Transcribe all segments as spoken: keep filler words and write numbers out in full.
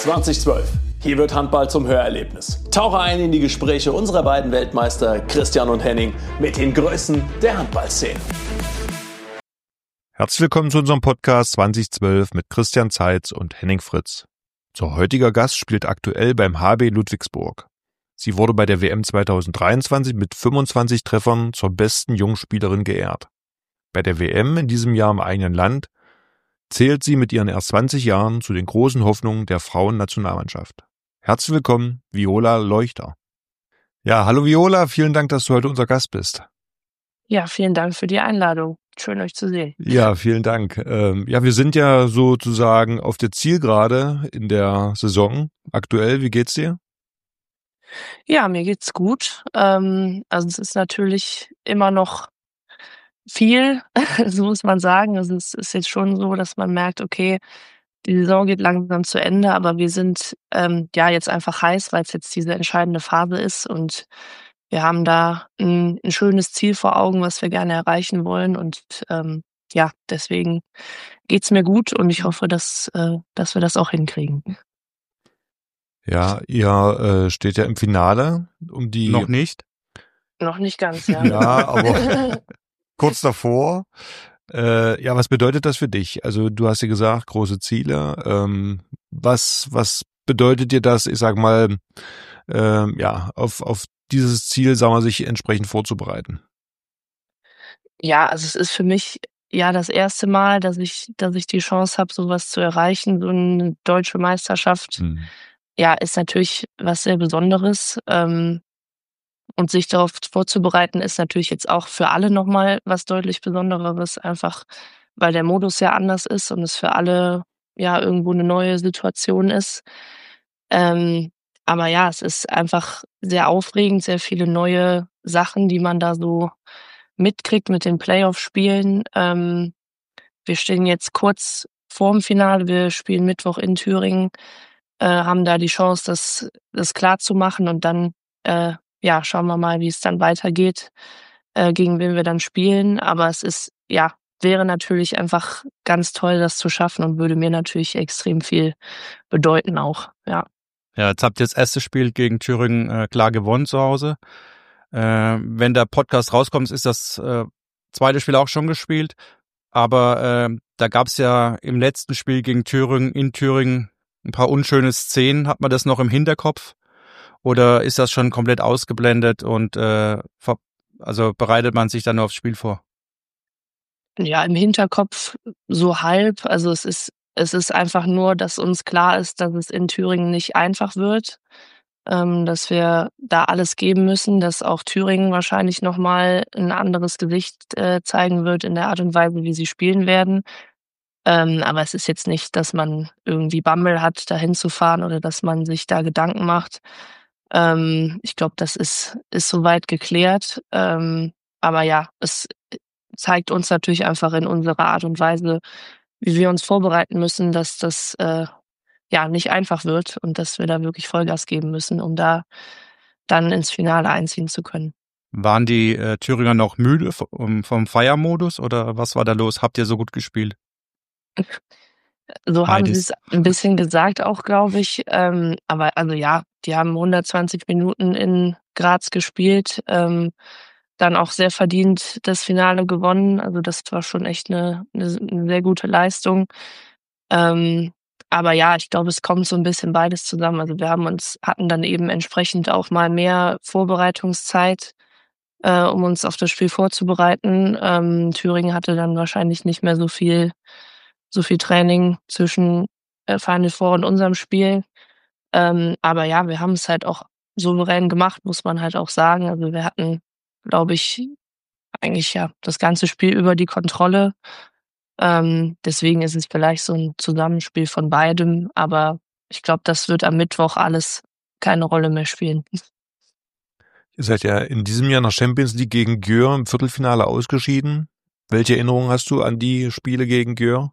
zwanzig zwölf. Hier wird Handball zum Hörerlebnis. Tauche ein in die Gespräche unserer beiden Weltmeister Christian und Henning mit den Größen der Handballszene. Herzlich willkommen zu unserem Podcast zwanzig zwölf mit Christian Zeitz und Henning Fritz. Unser heutiger Gast spielt aktuell beim H B Ludwigsburg. Sie wurde bei der W M zwanzig dreiundzwanzig mit fünfundzwanzig Treffern zur besten Jungspielerin geehrt. Bei der W M in diesem Jahr im eigenen Land zählt sie mit ihren erst zwanzig Jahren zu den großen Hoffnungen der Frauennationalmannschaft. Herzlich willkommen, Viola Leuchter. Ja, hallo Viola, vielen Dank, dass du heute unser Gast bist. Ja, vielen Dank für die Einladung. Schön, euch zu sehen. Ja, vielen Dank. Ähm, ja, wir sind ja sozusagen auf der Zielgerade in der Saison. Aktuell, wie geht's dir? Ja, mir geht's gut. Ähm, also es ist natürlich immer noch viel, so muss man sagen. Also es ist jetzt schon so, dass man merkt, okay, die Saison geht langsam zu Ende, aber wir sind ähm, ja jetzt einfach heiß, weil es jetzt diese entscheidende Phase ist und wir haben da ein, ein schönes Ziel vor Augen, was wir gerne erreichen wollen und ähm, ja, deswegen geht's mir gut und ich hoffe, dass äh, dass wir das auch hinkriegen. Ja, ihr äh, steht ja im Finale um die... Noch nicht? Noch nicht ganz, ja. Ja, aber kurz davor. Äh, ja, was bedeutet das für dich? Also du hast ja gesagt, große Ziele. Ähm, was was bedeutet dir das, ich sag mal, ähm, ja, auf auf dieses Ziel, sagen wir, sich entsprechend vorzubereiten? Ja, also es ist für mich ja das erste Mal, dass ich dass ich die Chance habe, sowas zu erreichen. So eine deutsche Meisterschaft, Hm. ja, ist natürlich was sehr Besonderes. Ähm, und sich darauf vorzubereiten, ist natürlich jetzt auch für alle noch mal was deutlich Besondereres, einfach weil der Modus ja anders ist und es für alle ja irgendwo eine neue Situation ist. Ähm, aber ja, es ist einfach sehr aufregend, sehr viele neue Sachen, die man da so mitkriegt mit den Playoff-Spielen. Ähm, wir stehen jetzt kurz vorm Finale. Wir spielen Mittwoch in Thüringen, äh, haben da die Chance, das das klarzumachen und dann, äh, ja, schauen wir mal, wie es dann weitergeht, äh, gegen wen wir dann spielen. Aber es ist ja, wäre natürlich einfach ganz toll, das zu schaffen und würde mir natürlich extrem viel bedeuten auch, ja. Ja, jetzt habt ihr das erste Spiel gegen Thüringen äh, klar gewonnen zu Hause. Äh, wenn der Podcast rauskommt, ist das äh, zweite Spiel auch schon gespielt. Aber äh, da gab's ja im letzten Spiel gegen Thüringen, in Thüringen, ein paar unschöne Szenen. Hat man das noch im Hinterkopf? Oder ist das schon komplett ausgeblendet und äh, ver- also bereitet man sich dann nur aufs Spiel vor? Ja, im Hinterkopf so halb. Also es ist es ist einfach nur, dass uns klar ist, dass es in Thüringen nicht einfach wird, ähm, dass wir da alles geben müssen, dass auch Thüringen wahrscheinlich noch mal 'n anderes Gesicht, äh, zeigen wird in der Art und Weise, wie sie spielen werden. Ähm, aber es ist jetzt nicht, dass man irgendwie Bammel hat, da hinzufahren oder dass man sich da Gedanken macht. Ähm, ich glaube, das ist ist soweit geklärt. Ähm, aber ja, es zeigt uns natürlich einfach in unserer Art und Weise, wie wir uns vorbereiten müssen, dass das, äh, ja, nicht einfach wird und dass wir da wirklich Vollgas geben müssen, um da dann ins Finale einziehen zu können. Waren die äh, Thüringer noch müde vom, vom Feiermodus oder was war da los? Habt ihr so gut gespielt? So haben sie Beides. es ein bisschen gesagt auch, glaube ich. Ähm, aber also ja, die haben hundertzwanzig Minuten in Graz gespielt, ähm, dann auch sehr verdient das Finale gewonnen. Also das war schon echt eine 'ne 'ne sehr gute Leistung. Ähm, aber ja, ich glaube, es kommt so ein bisschen beides zusammen. Also, wir haben uns hatten dann eben entsprechend auch mal mehr Vorbereitungszeit, äh, um uns auf das Spiel vorzubereiten. Ähm, Thüringen hatte dann wahrscheinlich nicht mehr so viel so viel Training zwischen, äh, Final Four und unserem Spiel. Ähm, aber ja, wir haben es halt auch souverän gemacht, muss man halt auch sagen. Also, wir hatten, glaube ich, eigentlich ja das ganze Spiel über die Kontrolle. Ähm, deswegen ist es vielleicht so 'n Zusammenspiel von beidem, aber ich glaube, das wird am Mittwoch alles keine Rolle mehr spielen. Ihr seid ja in diesem Jahr nach Champions League gegen Győr im Viertelfinale ausgeschieden. Welche Erinnerungen hast du an die Spiele gegen Győr?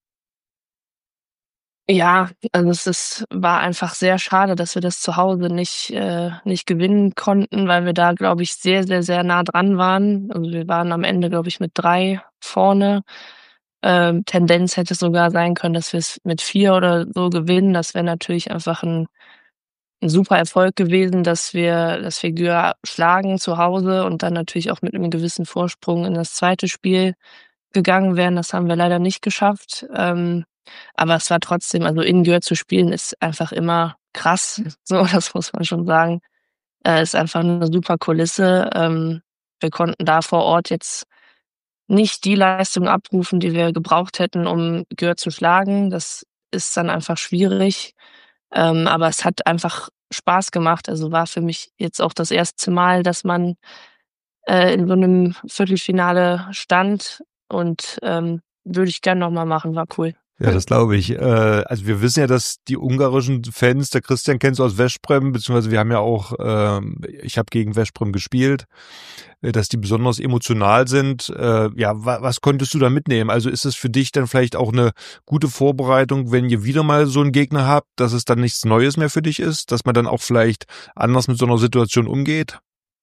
Ja, also es ist war einfach sehr schade, dass wir das zu Hause nicht äh, nicht gewinnen konnten, weil wir da, glaube ich, sehr, sehr, sehr nah dran waren. Also, wir waren am Ende, glaube ich, mit drei vorne. Ähm, Tendenz hätte sogar sein können, dass wir es mit vier oder so gewinnen. Das wäre natürlich einfach ein 'n super Erfolg gewesen, dass wir dass wir Györ schlagen zu Hause und dann natürlich auch mit einem gewissen Vorsprung in das zweite Spiel gegangen wären. Das haben wir leider nicht geschafft. Ähm, aber es war trotzdem, also in Györ zu spielen ist einfach immer krass, so, das muss man schon sagen. Äh, ist einfach 'ne super Kulisse. Ähm, wir konnten da vor Ort jetzt nicht die Leistung abrufen, die wir gebraucht hätten, um Györ zu schlagen. Das ist dann einfach schwierig. Ähm, aber es hat einfach Spaß gemacht. Also, war für mich jetzt auch das erste Mal, dass man, äh, in so 'nem Viertelfinale stand und, ähm, würde ich gern noch mal machen, war cool. Ja, das glaube ich. Äh, also wir wissen ja, dass die ungarischen Fans, der Christian kennst du aus Veszprem, beziehungsweise wir haben ja auch, ähm, ich habe gegen Veszprem gespielt, äh, dass die besonders emotional sind. Äh, ja, wa was konntest du da mitnehmen? Also ist es für dich dann vielleicht auch eine gute Vorbereitung, wenn ihr wieder mal so einen Gegner habt, dass es dann nichts Neues mehr für dich ist, dass man dann auch vielleicht anders mit so einer Situation umgeht?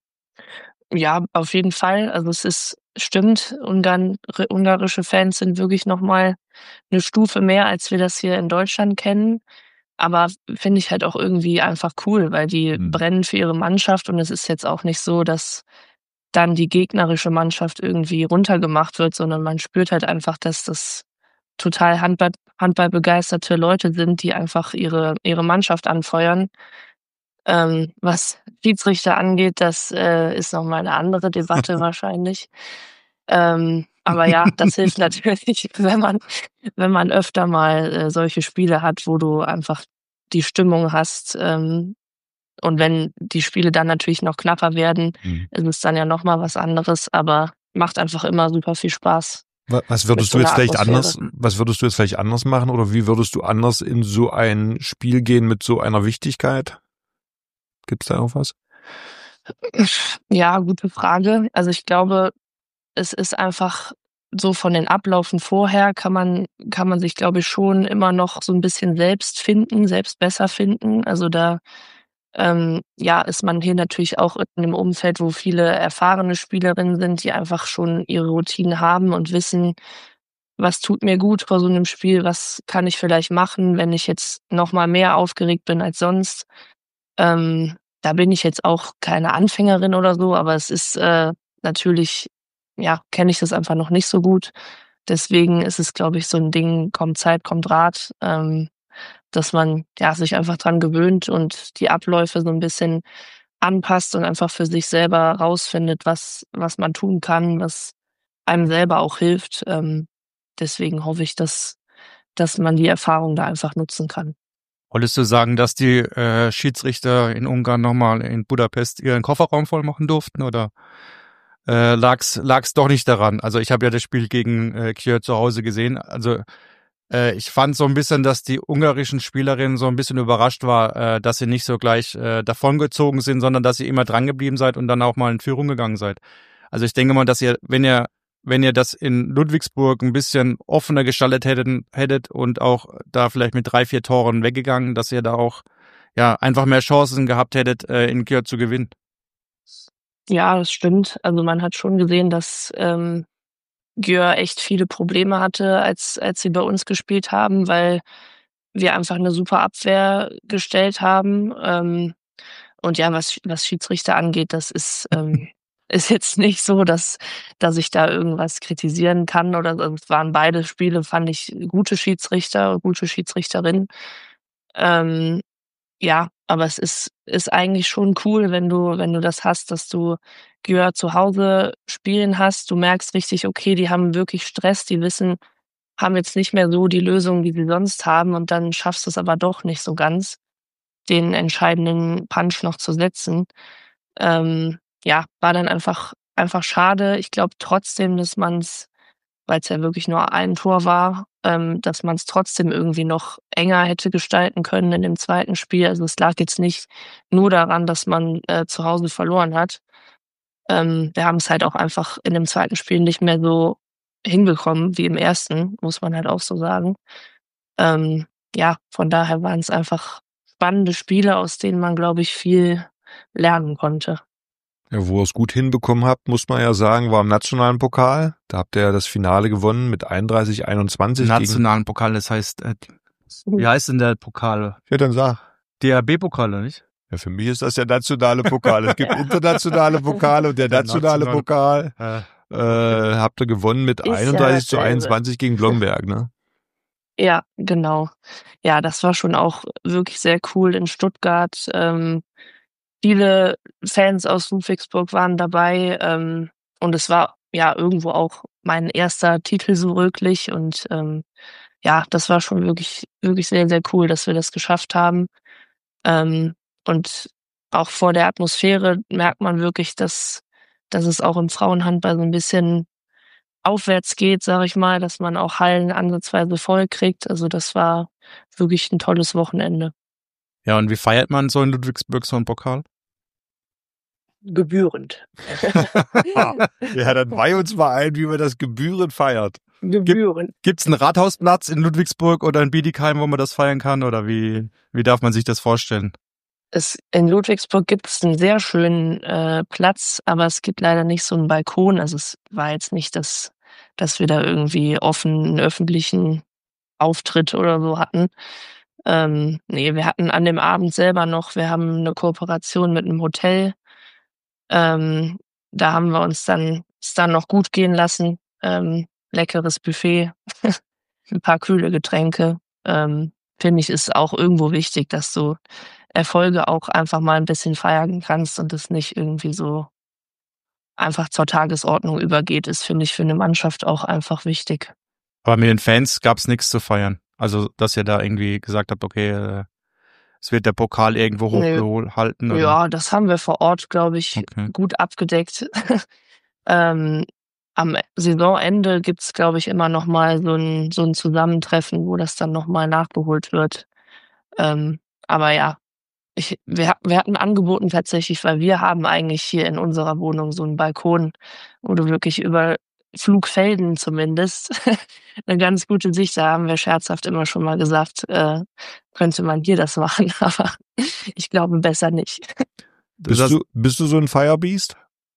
Ja, auf jeden Fall. Also, es ist stimmt, Ungarn r ungarische Fans sind wirklich noch mal 'ne Stufe mehr, als wir das hier in Deutschland kennen. Aber finde ich halt auch irgendwie einfach cool, weil die Mhm. brennen für ihre Mannschaft und es ist jetzt auch nicht so, dass dann die gegnerische Mannschaft irgendwie runtergemacht wird, sondern man spürt halt einfach, dass das total Handball handballbegeisterte Leute sind, die einfach ihre ihre Mannschaft anfeuern. Ähm, was Schiedsrichter angeht, das, äh, ist noch mal 'ne andere Debatte wahrscheinlich. Ähm, aber ja, das hilft natürlich, wenn man wenn man öfter mal, äh, solche Spiele hat, wo du einfach die Stimmung hast. Ähm, und wenn die Spiele dann natürlich noch knapper werden, Mhm. ist es dann ja noch mal was anderes, aber macht einfach immer super viel Spaß Wa was mit würdest so du 'ner jetzt vielleicht Atmosphäre. anders was würdest du jetzt vielleicht anders machen oder wie würdest du anders in so ein Spiel gehen mit so einer Wichtigkeit? Gibt's da auch was? Ja, gute Frage. Also, ich glaube, es ist einfach so von den Ablaufen vorher kann man kann man sich, glaube ich, schon immer noch so 'n bisschen selbst finden, selbst besser finden. Also, da, ähm, ja, ist man hier natürlich auch in 'nem Umfeld, wo viele erfahrene Spielerinnen sind, die einfach schon ihre Routinen haben und wissen: „Was tut mir gut vor so 'nem Spiel? Was kann ich vielleicht machen, wenn ich jetzt noch mal mehr aufgeregt bin als sonst?“ Ähm, da bin ich jetzt auch keine Anfängerin oder so, aber es ist, äh, natürlich ja, kenne ich das einfach noch nicht so gut. Deswegen ist es, glaube ich, so 'n Ding, kommt Zeit, kommt Rat, ähm, dass man, ja, sich einfach dran gewöhnt und die Abläufe so 'n bisschen anpasst und einfach für sich selber rausfindet, was was man tun kann, was einem selber auch hilft. Ähm, deswegen hoffe ich, dass dass man die Erfahrung da einfach nutzen kann. Wolltest du sagen, dass die, äh, Schiedsrichter in Ungarn noch mal in Budapest ihren Kofferraum voll machen durften oder, äh, lag's lag's doch nicht daran? Also, ich habe ja das Spiel gegen, äh, Győr zu Hause gesehen. Also, äh, ich fand so 'n bisschen, dass die ungarischen Spielerinnen so 'n bisschen überrascht war, äh, dass sie nicht so gleich, äh, davongezogen sind, sondern dass ihr immer drangeblieben seid und dann auch mal in Führung gegangen seid. Also, ich denke mal, dass ihr, wenn ihr wenn ihr das in Ludwigsburg 'n bisschen offener gestaltet hätten hättet und auch da vielleicht mit drei, vier Toren weggegangen, dass ihr da auch, ja, einfach mehr Chancen gehabt hättet, äh, in Győr zu gewinnen. Ja, das stimmt. Also, man hat schon gesehen, dass, ähm, Győr echt viele Probleme hatte, als als sie bei uns gespielt haben, weil wir einfach 'ne super Abwehr gestellt haben. Ähm, und ja, was was Schiedsrichter angeht, das ist, ähm ist jetzt nicht so, dass dass ich da irgendwas kritisieren kann oder so. Es waren beide Spiele, fand ich, gute Schiedsrichter, gute Schiedsrichterinnen. Ähm, ja, aber es ist ist eigentlich schon cool, wenn du wenn du das hast, dass du Győr zu Hause spielen hast. Du merkst richtig, okay, die haben wirklich Stress, die wissen haben jetzt nicht mehr so die Lösung, die sie sonst haben und dann schaffst du's aber doch nicht so ganz, den entscheidenden Punch noch zu setzen. Ähm, ja, war dann einfach einfach schade. Ich glaube trotzdem, dass man's, weil's ja wirklich nur ein Tor war, ähm, dass man's trotzdem irgendwie noch enger hätte gestalten können in dem zweiten Spiel. Also, es lag jetzt nicht nur daran, dass man, äh, zu Hause verloren hat. Ähm, wir haben's halt auch einfach in dem zweiten Spiel nicht mehr so hinbekommen wie im ersten, muss man halt auch so sagen. Ähm, ja, von daher waren's einfach spannende Spiele, aus denen man, glaube ich, viel lernen konnte. Ja, wo ihr es gut hinbekommen habt, muss man ja sagen, war im nationalen Pokal. Da habt ihr ja das Finale gewonnen mit einunddreißig einundzwanzig. Nationalen Pokal, das heißt, äh, wie heißt denn der Pokal? Ja, dann sag. D R B-Pokal, oder nicht? Ja, für mich ist das der nationale Pokal. Es gibt internationale Pokale und der, der nationale, nationale Pokal äh, äh, habt ihr gewonnen mit ist einunddreißig zu einundzwanzig gegen Blomberg, ne? Ja, genau. Ja, das war schon auch wirklich sehr cool in Stuttgart. Ähm, viele Fans aus Ludwigsburg waren dabei ähm, und es war ja irgendwo auch mein erster Titel so wirklich und ähm, ja, das war schon wirklich, wirklich sehr, sehr cool, dass wir das geschafft haben. Ähm, und auch vor der Atmosphäre merkt man wirklich, dass, dass es auch im Frauenhandball so ein bisschen aufwärts geht, sage ich mal, dass man auch Hallen ansatzweise voll kriegt. Also das war wirklich ein tolles Wochenende. Ja, und wie feiert man so in Ludwigsburg so einen Pokal? Gebührend. Ja, dann weih uns mal ein, wie man das gebührend feiert. Gebührend. Gibt es einen Rathausplatz in Ludwigsburg oder in Bietigheim, wo man das feiern kann? Oder wie, wie darf man sich das vorstellen? Es, in Ludwigsburg gibt es einen sehr schönen äh, Platz, aber es gibt leider nicht so einen Balkon. Also es war jetzt nicht, dass, dass wir da irgendwie offen einen öffentlichen Auftritt oder so hatten. Ähm, nee, wir hatten an dem Abend selber noch, wir haben eine Kooperation mit einem Hotel. Ähm, da haben wir uns dann, es dann noch gut gehen lassen. Ähm, leckeres Buffet, ein paar kühle Getränke. Ähm, finde ich, ist auch irgendwo wichtig, dass du Erfolge auch einfach mal ein bisschen feiern kannst und es nicht irgendwie so einfach zur Tagesordnung übergeht, ist, finde ich, für eine Mannschaft auch einfach wichtig. Aber mit den Fans gab es nichts zu feiern. Also, dass ihr da irgendwie gesagt habt, okay, äh, es wird der Pokal irgendwo hochgehalten? Nee. Ja, das haben wir vor Ort, glaube ich, okay. gut abgedeckt. ähm, am Saisonende gibt's, glaube ich, immer noch mal so ein, so ein Zusammentreffen, wo das dann noch mal nachgeholt wird. Ähm, aber ja, ich, wir, wir hatten angeboten tatsächlich, weil wir haben eigentlich hier in unserer Wohnung so einen Balkon, wo du wirklich über Flugfelden zumindest eine ganz gute Sicht. Da haben wir scherzhaft immer schon mal gesagt, äh, könnte man hier das machen, aber ich glaube besser nicht. Bist du, bist du so ein Firebeast?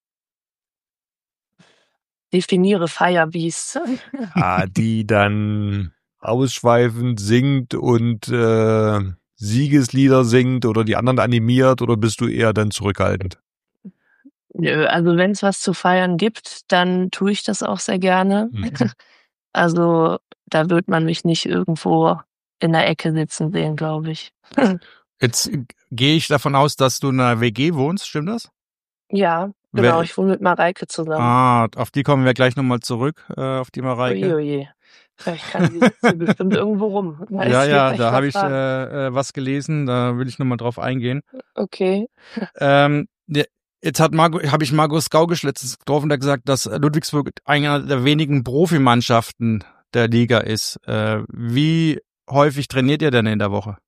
Definiere Firebeast. Ah, die dann ausschweifend singt und äh, Siegeslieder singt oder die anderen animiert, oder bist du eher dann zurückhaltend? Nö, also wenn es was zu feiern gibt, dann tue ich das auch sehr gerne. Mhm. Also da wird man mich nicht irgendwo in der Ecke sitzen sehen, glaube ich. Jetzt gehe ich davon aus, dass du in einer W G wohnst, stimmt das? Ja, genau, Wer, ich wohne mit Mareike zusammen. Ah, auf die kommen wir gleich nochmal zurück, äh, auf die Mareike. Oje, oje. Vielleicht kann die sitzen bestimmt irgendwo rum. Da ja, ja, da habe ich äh, was gelesen, da will ich nochmal drauf eingehen. Okay. Ähm, jetzt hat Margo, habe ich Markus Gaugisch letztens getroffen, der gesagt, dass Ludwigsburg einer der wenigen Profimannschaften der Liga ist. Äh, wie häufig trainiert ihr denn in der Woche?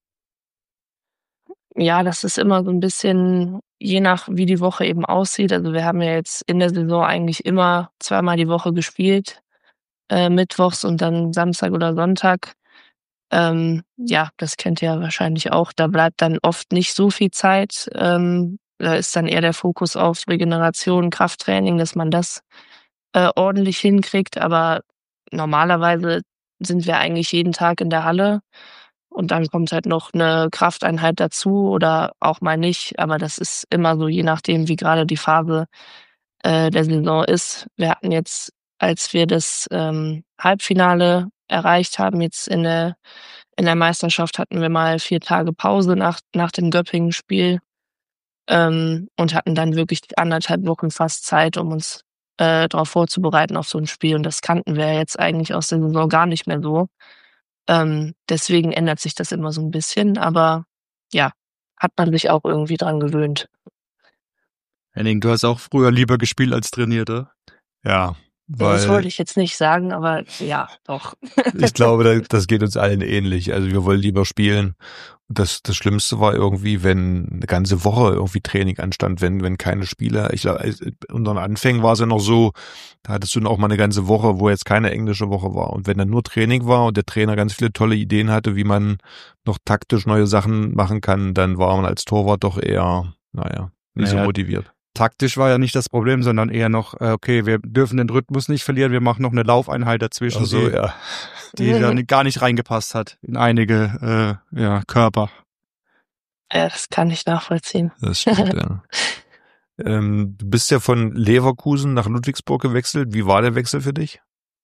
Ja, das ist immer so ein bisschen je nach, wie die Woche eben aussieht. Also wir haben ja jetzt in der Saison eigentlich immer zweimal die Woche gespielt, äh, mittwochs und dann Samstag oder Sonntag. Ähm, ja, das kennt ihr ja wahrscheinlich auch. Da bleibt dann oft nicht so viel Zeit. Ähm, da ist dann eher der Fokus auf Regeneration, Krafttraining, dass man das äh, ordentlich hinkriegt. Aber normalerweise sind wir eigentlich jeden Tag in der Halle. Und dann kommt halt noch eine Krafteinheit dazu oder auch mal nicht. Aber das ist immer so, je nachdem, wie gerade die Phase äh, der Saison ist. Wir hatten jetzt, als wir das ähm, Halbfinale erreicht haben, jetzt in der, in der Meisterschaft, hatten wir mal vier Tage Pause nach, nach dem Göppingen-Spiel ähm, und hatten dann wirklich anderthalb Wochen fast Zeit, um uns äh, darauf vorzubereiten auf so ein Spiel. Und das kannten wir jetzt eigentlich aus der Saison gar nicht mehr so. Ähm, deswegen ändert sich das immer so ein bisschen, aber ja, hat man sich auch irgendwie dran gewöhnt. Henning, du hast auch früher lieber gespielt als trainiert, oder? Ja, weil das wollte ich jetzt nicht sagen, aber ja, doch. Ich glaube, das geht uns allen ähnlich. Also wir wollen lieber spielen. Das, das Schlimmste war irgendwie, wenn eine ganze Woche irgendwie Training anstand, wenn, wenn keine Spieler, ich glaube, unter den Anfängen war es ja noch so, da hattest du dann auch mal eine ganze Woche, wo jetzt keine englische Woche war. Und wenn dann nur Training war und der Trainer ganz viele tolle Ideen hatte, wie man noch taktisch neue Sachen machen kann, dann war man als Torwart doch eher, naja, nicht naja, so motiviert. taktisch war ja nicht das Problem, sondern eher noch, äh, okay, wir dürfen den Rhythmus nicht verlieren, wir machen noch eine Laufeinheit dazwischen, Ach so, die, ja. die dann gar nicht reingepasst hat in einige äh, ja, Körper. Ja, das kann ich nachvollziehen. Das stimmt, ja. Ähm, du bist ja von Leverkusen nach Ludwigsburg gewechselt. Wie war der Wechsel für dich?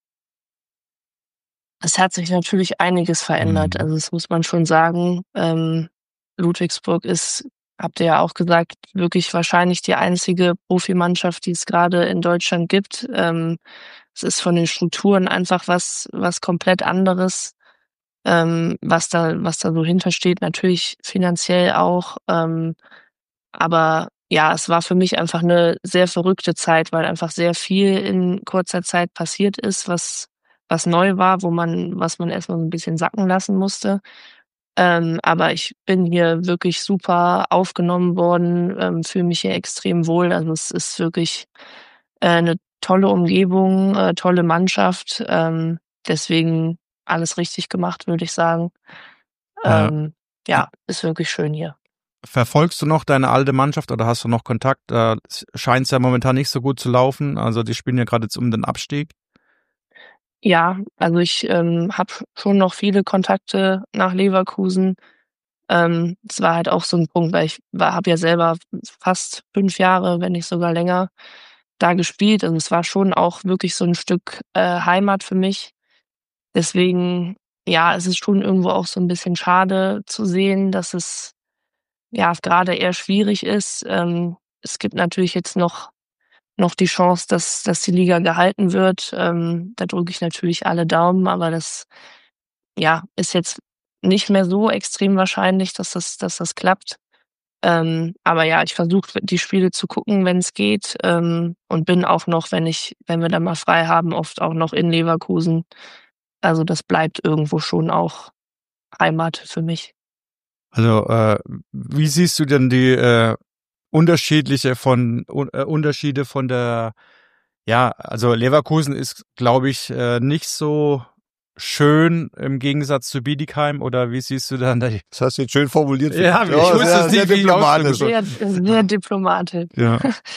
Es hat sich natürlich einiges verändert. Mhm. Also das muss man schon sagen. Ähm, Ludwigsburg ist, habt ihr ja auch gesagt, wirklich wahrscheinlich die einzige Profimannschaft, die es gerade in Deutschland gibt. Ähm, es ist von den Strukturen einfach was, was komplett anderes, ähm, was da, was da so hintersteht. Natürlich finanziell auch. Ähm, aber ja, es war für mich einfach eine sehr verrückte Zeit, weil einfach sehr viel in kurzer Zeit passiert ist, was was neu war, wo man was man erst mal so 'n bisschen sacken lassen musste. Ähm, aber ich bin hier wirklich super aufgenommen worden, ähm, fühle mich hier extrem wohl. Also, es ist wirklich, äh, 'ne tolle Umgebung, äh, tolle Mannschaft. Ähm, deswegen alles richtig gemacht, würde ich sagen. Äh, Ähm, ja, ist wirklich schön hier. Verfolgst du noch deine alte Mannschaft oder hast du noch Kontakt? Da scheint's ja momentan nicht so gut zu laufen. Also die spielen ja gerade jetzt um den Abstieg. Ja, also ich, ähm, habe schon noch viele Kontakte nach Leverkusen. Ähm, es war halt auch so 'n Punkt, weil ich war habe ja selber fast fünf Jahre, wenn nicht sogar länger, da gespielt. Also, es war schon auch wirklich so 'n Stück, äh, Heimat für mich. Deswegen, ja, es ist schon irgendwo auch so 'n bisschen schade zu sehen, dass es, ja, grade eher schwierig ist. Ähm, es gibt natürlich jetzt noch noch die Chance, dass dass die Liga gehalten wird. Ähm, da drücke ich natürlich alle Daumen, aber das, ja, ist jetzt nicht mehr so extrem wahrscheinlich, dass das dass das klappt. Ähm, aber ja, ich versuche, die Spiele zu gucken, wenn's geht, ähm, und bin auch noch, wenn ich wenn wir dann mal frei haben, oft auch noch in Leverkusen. Also, das bleibt irgendwo schon auch Heimat für mich. Also, äh, wie siehst du denn die äh, unterschiedliche von äh, Unterschiede von der, ja, also Leverkusen ist, glaube ich, äh, nicht so schön im Gegensatz zu Bietigheim, oder wie siehst du dann da? Das hast du jetzt schön formuliert. Ja, ich Ja, wusste sehr, es nicht, sehr wie ich diplomatisch. Sehr, sehr diplomatisch. Ja.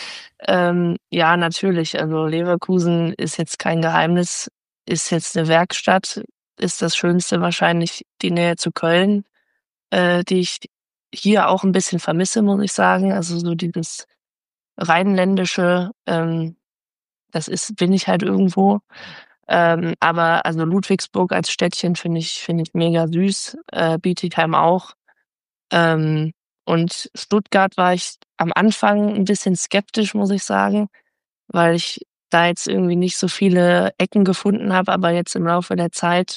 Ähm, ja, natürlich. Also Leverkusen ist jetzt kein Geheimnis, ist jetzt 'ne Werkstatt, ist das Schönste wahrscheinlich die Nähe zu Köln, äh, die ich hier auch 'n bisschen vermisse, muss ich sagen. Also so dieses Rheinländische, ähm, das ist bin ich halt irgendwo. Ähm, aber also Ludwigsburg als Städtchen finde ich finde ich mega süß, äh, Bietigheim auch. Ähm, und Stuttgart war ich am Anfang 'n bisschen skeptisch, muss ich sagen, weil ich da jetzt irgendwie nicht so viele Ecken gefunden habe. Aber jetzt im Laufe der Zeit,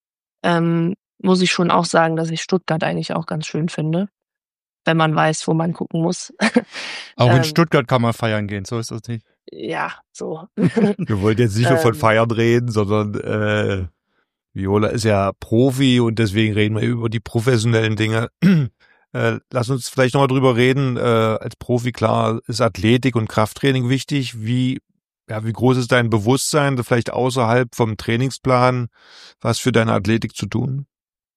ähm, muss ich schon auch sagen, dass ich Stuttgart eigentlich auch ganz schön finde, wenn man weiß, wo man gucken muss. Auch in Ähm, Stuttgart kann man feiern gehen, so ist das nicht. ja, so. Wir wollen jetzt nicht nur von Ähm. Feiern reden, sondern äh, Viola ist ja Profi und deswegen reden wir über die professionellen Dinge. Äh, lass uns vielleicht nochmal drüber reden. Äh, als Profi, klar, ist Athletik und Krafttraining wichtig. Wie, ja, wie groß ist dein Bewusstsein, vielleicht außerhalb vom Trainingsplan, was für deine Athletik zu tun?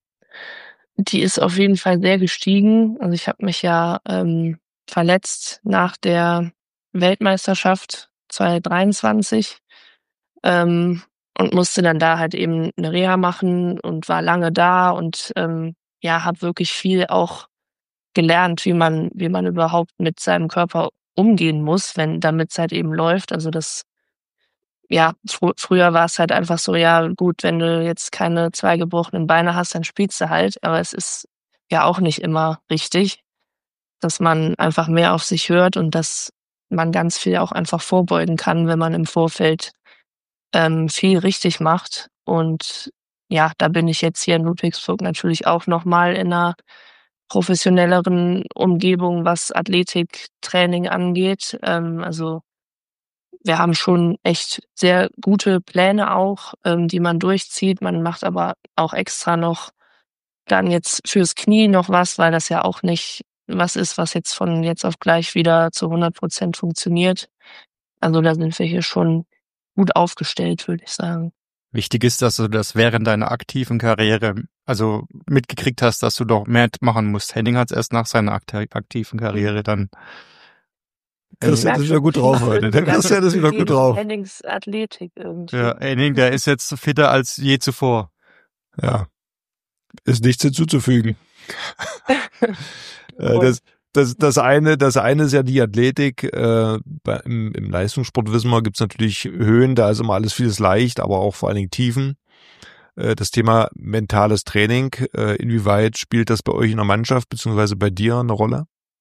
Die ist auf jeden Fall sehr gestiegen. Also ich habe mich ja ähm, verletzt nach der Weltmeisterschaft zwanzig dreiundzwanzig ähm, und musste dann da halt eben 'ne Reha machen und war lange da und ähm, ja, habe wirklich viel auch gelernt, wie man wie man überhaupt mit seinem Körper umgehen muss, wenn damit's halt eben läuft. Also das ja, fr früher war's halt einfach so, ja gut, wenn du jetzt keine zwei gebrochenen Beine hast, dann spielst du halt. Aber es ist ja auch nicht immer richtig, dass man einfach mehr auf sich hört und dass man ganz viel auch einfach vorbeugen kann, wenn man im Vorfeld, ähm, viel richtig macht. Und ja, da bin ich jetzt hier in Ludwigsburg natürlich auch noch mal in 'ner professionelleren Umgebung, was Athletiktraining angeht. Ähm, also wir haben schon echt sehr gute Pläne auch, ähm, die man durchzieht. Man macht aber auch extra noch dann jetzt fürs Knie noch was, weil das ja auch nicht was ist, was jetzt von jetzt auf gleich wieder zu hundert Prozent funktioniert. Also da sind wir hier schon gut aufgestellt, würde ich sagen. Wichtig ist, dass du das während deiner aktiven Karriere, also mitgekriegt hast, dass du doch mehr machen musst. Henning hat's erst nach seiner aktiven Karriere dann Christian ist wieder gut drauf heute. Der Christian ist wieder gut drauf. Hennings Athletik irgendwie. Ja, Henning, der ist jetzt fitter als je zuvor. Ja. Ist nichts hinzuzufügen. das, das, das eine, das eine ist ja die Athletik. Äh, bei, im, Im Leistungssport wissen wir, gibt's natürlich Höhen, da ist immer alles vieles leicht, aber auch vor allen Dingen Tiefen. Äh, das Thema mentales Training, äh, inwieweit spielt das bei euch in der Mannschaft beziehungsweise bei dir eine Rolle?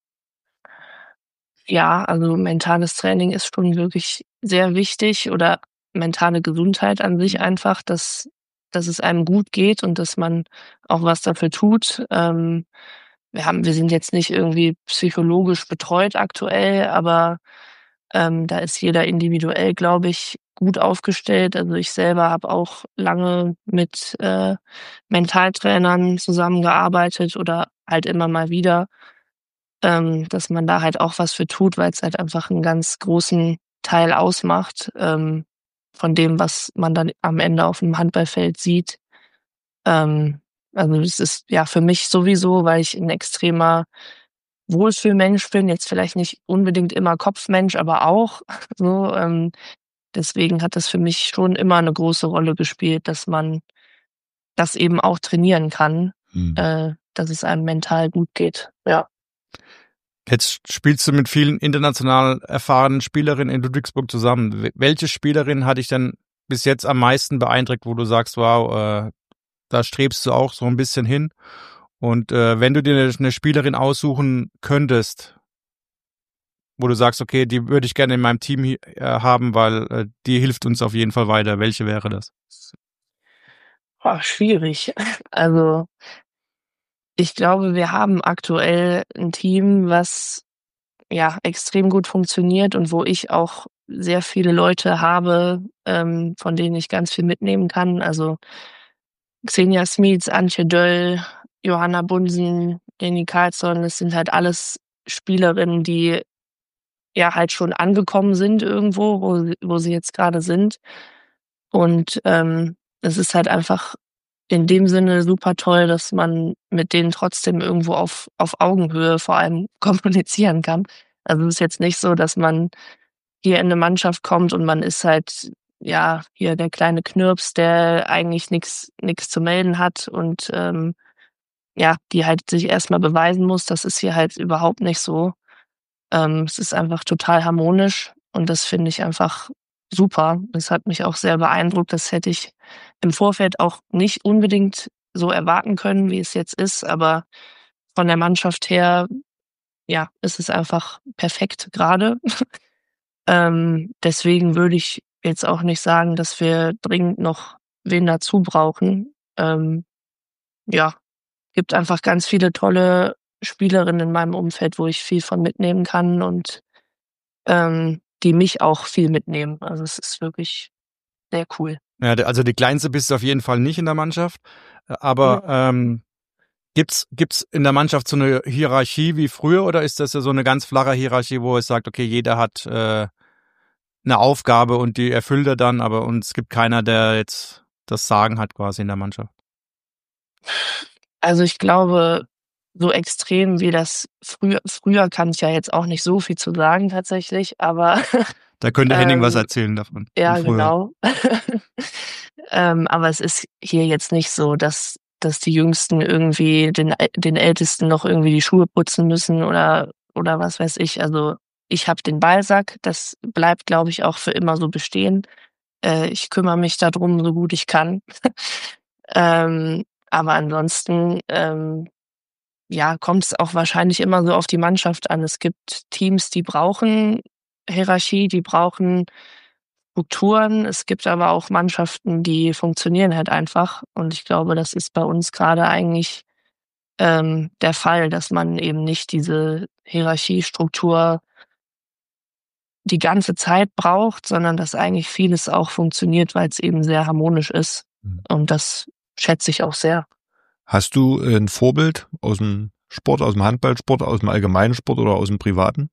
Ja, also mentales Training ist schon wirklich sehr wichtig oder mentale Gesundheit an sich einfach, dass, dass es einem gut geht und dass man auch was dafür tut. Ähm, wir haben, wir sind jetzt nicht irgendwie psychologisch betreut aktuell, aber ähm, da ist jeder individuell, glaube ich, gut aufgestellt. Also ich selber habe auch lange mit äh, Mentaltrainern zusammengearbeitet oder halt immer mal wieder. Ähm, dass man da halt auch was für tut, weil es halt einfach einen ganz großen Teil ausmacht, ähm, von dem, was man dann am Ende auf dem Handballfeld sieht. Ähm, also das ist ja für mich sowieso, weil ich ein extremer Wohlfühlmensch bin, jetzt vielleicht nicht unbedingt immer Kopfmensch, aber auch so. Ähm, deswegen hat das für mich schon immer eine große Rolle gespielt, dass man das eben auch trainieren kann, Hm. äh, dass es einem mental gut geht. Ja. Jetzt spielst du mit vielen international erfahrenen Spielerinnen in Ludwigsburg zusammen. Welche Spielerin hat dich denn bis jetzt am meisten beeindruckt, wo du sagst, wow, äh, da strebst du auch so ein bisschen hin? Und äh, wenn du dir eine Spielerin aussuchen könntest, wo du sagst, okay, die würde ich gerne in meinem Team äh, haben, weil äh, die hilft uns auf jeden Fall weiter. Welche wäre das? Boah, schwierig. Also ich glaube, wir haben aktuell ein Team, was ja extrem gut funktioniert und wo ich auch sehr viele Leute habe, ähm, von denen ich ganz viel mitnehmen kann. Also Xenia Smits, Antje Döll, Johanna Bunsen, Jenny Karlsson, das sind halt alles Spielerinnen, die ja halt schon angekommen sind irgendwo, wo, sie- wo sie jetzt gerade sind. Und ähm, es ist halt einfach in dem Sinne super toll, dass man mit denen trotzdem irgendwo auf, auf Augenhöhe vor allem kommunizieren kann. Also es ist jetzt nicht so, dass man hier in eine Mannschaft kommt und man ist halt, ja, hier der kleine Knirps, der eigentlich nichts nichts zu melden hat und ähm, ja, die halt sich erstmal beweisen muss. Das ist hier halt überhaupt nicht so. Ähm, es ist einfach total harmonisch und das finde ich einfach super. Das hat mich auch sehr beeindruckt. Das hätte ich im Vorfeld auch nicht unbedingt so erwarten können, wie es jetzt ist, aber von der Mannschaft her, ja, ist es einfach perfekt gerade. ähm, deswegen würde ich jetzt auch nicht sagen, dass wir dringend noch wen dazu brauchen. Ähm, ja, gibt einfach ganz viele tolle Spielerinnen in meinem Umfeld, wo ich viel von mitnehmen kann und ähm, die mich auch viel mitnehmen. Also es ist wirklich sehr cool. Ja, also die kleinste bist du auf jeden Fall nicht in der Mannschaft, aber ähm, gibt's gibt's in der Mannschaft so eine Hierarchie wie früher oder ist das ja so eine ganz flache Hierarchie, wo es sagt, okay, jeder hat äh, eine Aufgabe und die erfüllt er dann, aber und es gibt keiner, der jetzt das Sagen hat quasi in der Mannschaft? Also ich glaube, so extrem wie das früher, früher kann ich ja jetzt auch nicht so viel zu sagen tatsächlich, aber Da könnte Henning Ähm, was erzählen davon. ja, von früher. genau. ähm, aber es ist hier jetzt nicht so, dass, dass die Jüngsten irgendwie den, den Ältesten noch irgendwie die Schuhe putzen müssen oder, oder was weiß ich. Also ich habe den Ballsack, das bleibt, glaube ich, auch für immer so bestehen. Äh, ich kümmere mich darum, so gut ich kann. ähm, aber ansonsten, ähm, ja, kommt es auch wahrscheinlich immer so auf die Mannschaft an. Es gibt Teams, die brauchen Hierarchie, die brauchen Strukturen. Es gibt aber auch Mannschaften, die funktionieren halt einfach. Und ich glaube, das ist bei uns gerade eigentlich ähm, der Fall, dass man eben nicht diese Hierarchiestruktur die ganze Zeit braucht, sondern dass eigentlich vieles auch funktioniert, weil es eben sehr harmonisch ist. Mhm. Und das schätze ich auch sehr. Hast du ein Vorbild aus dem Sport, aus dem Handballsport, aus dem allgemeinen Sport oder aus dem privaten?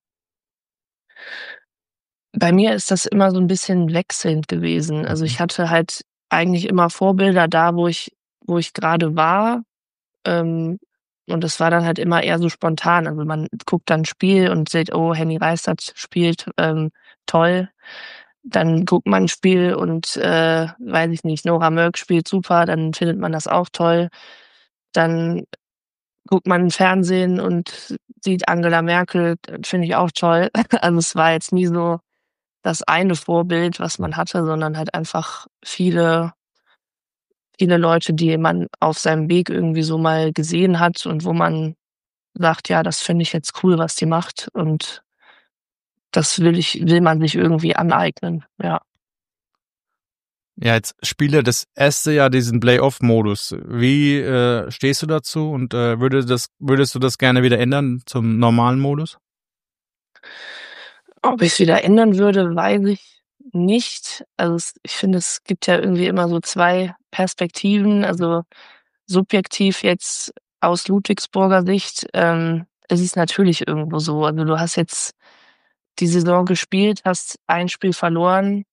Bei mir ist das immer so ein bisschen wechselnd gewesen. Also ich hatte halt eigentlich immer Vorbilder da, wo ich, wo ich gerade war. Ähm, und das war dann halt immer eher so spontan. Also man guckt dann 'n Spiel und sieht: „Oh, Henny Reistat spielt, ähm, toll." Dann guckt man 'n Spiel und, äh, weiß ich nicht, Nora Mürk spielt super, dann findet man das auch toll. Dann guckt man Fernsehen und sieht Angela Merkel, äh, finde ich auch toll. Also, es war jetzt nie so das eine Vorbild, was man hatte, sondern halt einfach viele viele Leute, die man auf seinem Weg irgendwie so mal gesehen hat und wo man sagt: „Ja, das finde ich jetzt cool, was die macht." Und das will ich will man sich irgendwie aneignen, ja. Ja, jetzt spielt er das erste Jahr diesen Play-off-Modus. Wie äh, stehst du dazu und äh, würde das, würdest du das gerne wieder ändern zum normalen Modus? Ob ich's wieder ändern würde, weiß ich nicht. Also, es ich finde, es gibt ja irgendwie immer so zwei Perspektiven. Also, subjektiv jetzt aus Ludwigsburger Sicht, ähm, ist es natürlich irgendwo so. Also, du hast jetzt die Saison gespielt, hast ein Spiel verloren.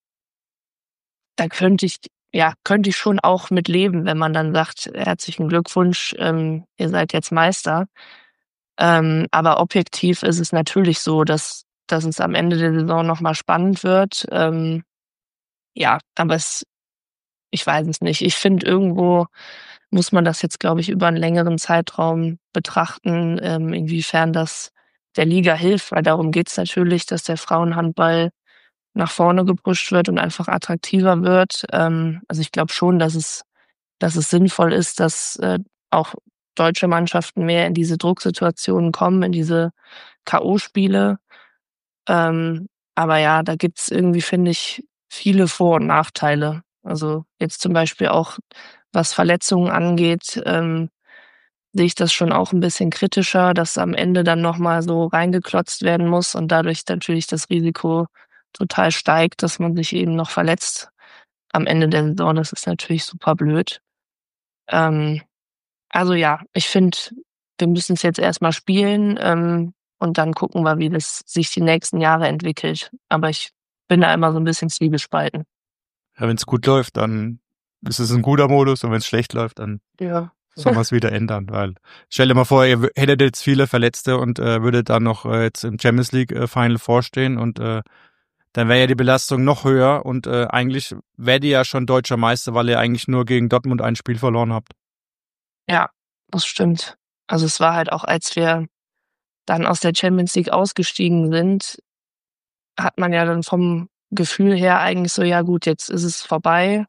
Da könnte ich ja, könnte ich schon auch mit leben, wenn man dann sagt: „Herzlichen Glückwunsch, ähm, ihr seid jetzt Meister." Ähm, aber objektiv ist es natürlich so, dass dass es am Ende der Saison noch mal spannend wird. Ähm, ja, aber es ich weiß es nicht. Ich finde, irgendwo muss man das jetzt, glaube ich, über 'n längeren Zeitraum betrachten, ähm, inwiefern das der Liga hilft, weil darum geht's natürlich, dass der Frauenhandball nach vorne gepusht wird und einfach attraktiver wird. Ähm, also, ich glaube schon, dass es dass es sinnvoll ist, dass, äh, auch deutsche Mannschaften mehr in diese Drucksituationen kommen, in diese K O-Spiele. Ähm, aber ja, da gibt's irgendwie, finde ich, viele Vor und Nachteile. Also, jetzt zum Beispiel auch, was Verletzungen angeht, ähm, sehe ich das schon auch 'n bisschen kritischer, dass am Ende dann noch mal so reingeklotzt werden muss und dadurch natürlich das Risiko total steigt, dass man sich eben noch verletzt am Ende der Saison. Das ist natürlich super blöd. Ähm, also ja, ich finde, wir müssen's jetzt erst mal spielen, ähm, und dann gucken wir, wie das sich die nächsten Jahre entwickelt. Aber ich bin da immer so 'n bisschen zwiegespalten. Ja, wenn's gut läuft, dann ist es 'n guter Modus und wenn's schlecht läuft, dann Ja. soll man's wieder ändern, weil stell dir mal vor, ihr w hättet jetzt viele Verletzte und, äh, würdet dann noch, äh, jetzt im Champions League, äh, Final vorstehen und, äh, dann wäre ja die Belastung noch höher und, äh, eigentlich wärt ihr ja schon Deutscher Meister, weil ihr eigentlich nur gegen Dortmund ein Spiel verloren habt. Ja, das stimmt. Also, es war halt auch, als wir dann aus der Champions League ausgestiegen sind, hat man ja dann vom Gefühl her eigentlich so: „Ja gut, jetzt ist es vorbei.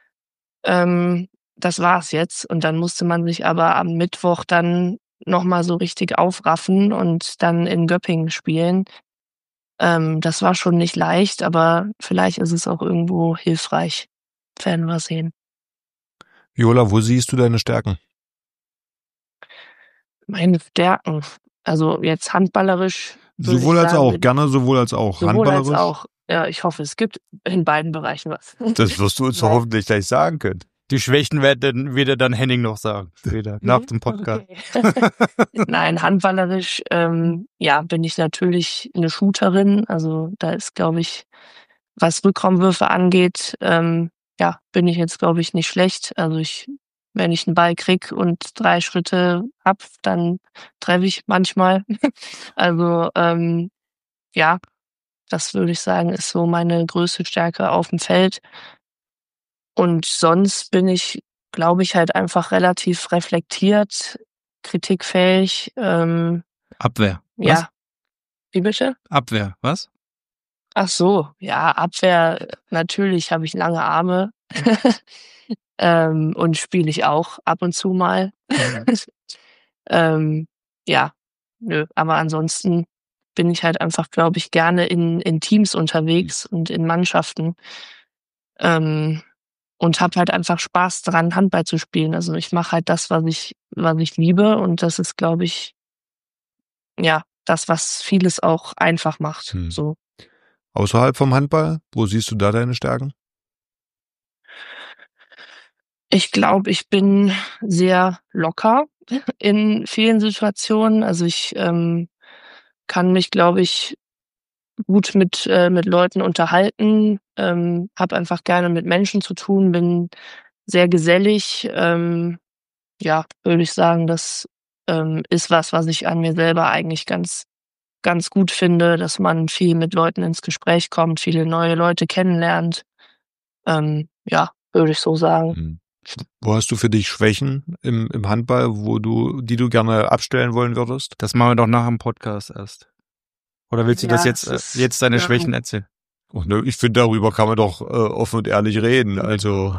Ähm, das war's jetzt." Und dann musste man sich aber am Mittwoch dann noch mal so richtig aufraffen und dann in Göppingen spielen. Ähm, das war schon nicht leicht, aber vielleicht ist es auch irgendwo hilfreich. Werden wir sehen. Viola, wo siehst du deine Stärken? Meine Stärken, also jetzt handballerisch würde ich Sowohl als sagen, auch, bin gerne sowohl als auch. sowohl als Handballerisch? auch. Ja, ich hoffe, es gibt in beiden Bereichen was. Das wirst du uns doch Nein. hoffentlich gleich sagen können. Die Schwächen wird dann wird dann Henning noch sagen später, nach dem Podcast. Okay. Nein, handballerisch, ähm, ja, bin ich natürlich 'ne Shooterin. Also, da ist, glaube ich, was Rückraumwürfe angeht, ähm, ja, bin ich jetzt, glaube ich, nicht schlecht. Also, ich wenn ich 'n Ball kriege und drei Schritte habe, dann treffe ich manchmal. Also, ähm, ja, das würde ich sagen, ist so meine größte Stärke aufm Feld. Und sonst bin ich, glaube ich, halt einfach relativ reflektiert, kritikfähig, ähm Abwehr, was? ja. Wie bitte? Abwehr, was? Ach so, ja, Abwehr, natürlich habe ich lange Arme, ähm, und spiele ich auch ab und zu mal. Ähm, ja, nö, aber ansonsten bin ich halt einfach, glaube ich, gerne in in Teams unterwegs und in Mannschaften. Ähm, und habe halt einfach Spaß dran, Handball zu spielen. Also, ich mache halt das, was ich was ich liebe und das ist, glaube ich ja, das, was vieles auch einfach macht, Hm. so. Außerhalb vom Handball, wo siehst du da deine Stärken? Ich glaube, ich bin sehr locker in vielen Situationen. Also, ich, ähm, kann mich, glaube ich, gut mit äh, mit Leuten unterhalten, ähm, habe einfach gerne mit Menschen zu tun, bin sehr gesellig. Ähm, ja, würde ich sagen, das ähm, ist was, was ich an mir selber eigentlich ganz, ganz gut finde, dass man viel mit Leuten ins Gespräch kommt, viele neue Leute kennenlernt. Ähm, ja, würde ich so sagen. Mhm. Wo hast du für dich Schwächen im, im Handball, wo du, die du gerne abstellen wollen würdest? Das machen wir doch nach dem Podcast erst. Oder willst du Ja, das jetzt, es äh, ist- jetzt deine ja. Schwächen erzählen? Oh, ne, ich finde, darüber kann man doch äh, offen und ehrlich reden. Also,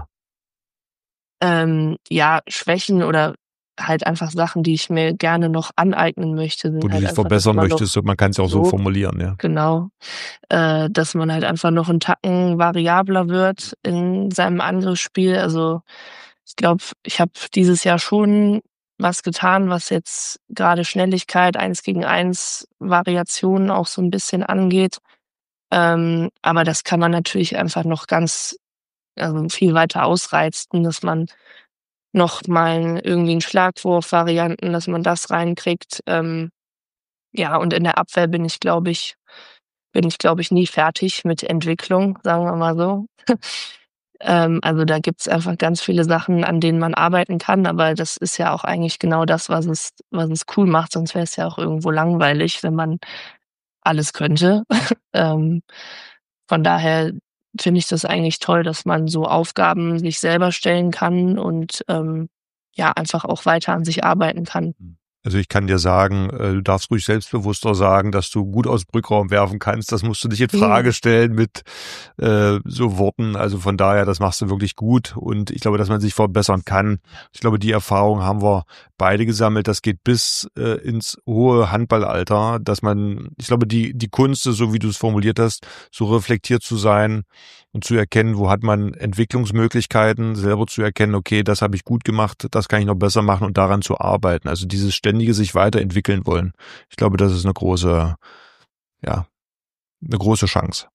Ähm, ja, Schwächen oder halt einfach Sachen, die ich mir gerne noch aneignen möchte, sind wo du halt dich einfach, verbessern dass man möchtest, noch, man kann es ja auch so so. formulieren, ja. genau, äh, dass man halt einfach noch einen Tacken variabler wird in seinem Angriffsspiel. Also ich glaube, ich habe dieses Jahr schon was getan, was jetzt gerade Schnelligkeit, eins gegen eins Variationen auch so ein bisschen angeht. Ähm, aber das kann man natürlich einfach noch ganz, also viel weiter ausreizen, dass man noch mal irgendwie einen Schlagwurf-Varianten, dass man das reinkriegt. Ähm, ja, und in der Abwehr bin ich, glaube ich bin ich, glaube ich, nie fertig mit Entwicklung, sagen wir mal so. Ähm, also da gibt's einfach ganz viele Sachen, an denen man arbeiten kann, aber das ist ja auch eigentlich genau das, was es was es cool macht, sonst wäre es ja auch irgendwo langweilig, wenn man alles könnte. Ähm, von daher finde ich das eigentlich toll, dass man so Aufgaben sich selber stellen kann und, ähm, ja, einfach auch weiter an sich arbeiten kann. Also ich kann dir sagen, äh, du darfst ruhig selbstbewusster sagen, dass du gut aus dem Rückraum werfen kannst. Das musst du nicht in Frage stellen mit äh, so Worten. Also von daher, das machst du wirklich gut. Und ich glaube, dass man sich verbessern kann. Ich glaube, die Erfahrung haben wir beide gesammelt. Das geht bis äh, ins hohe Handballalter, dass man, ich glaube, die die Kunst ist, so wie du es formuliert hast, so reflektiert zu sein und zu erkennen, wo hat man Entwicklungsmöglichkeiten, selber zu erkennen, okay, das habe ich gut gemacht, das kann ich noch besser machen und daran zu arbeiten. Also dieses ständige sich weiterentwickeln wollen. Ich glaube, das ist eine große, ja, eine große Chance.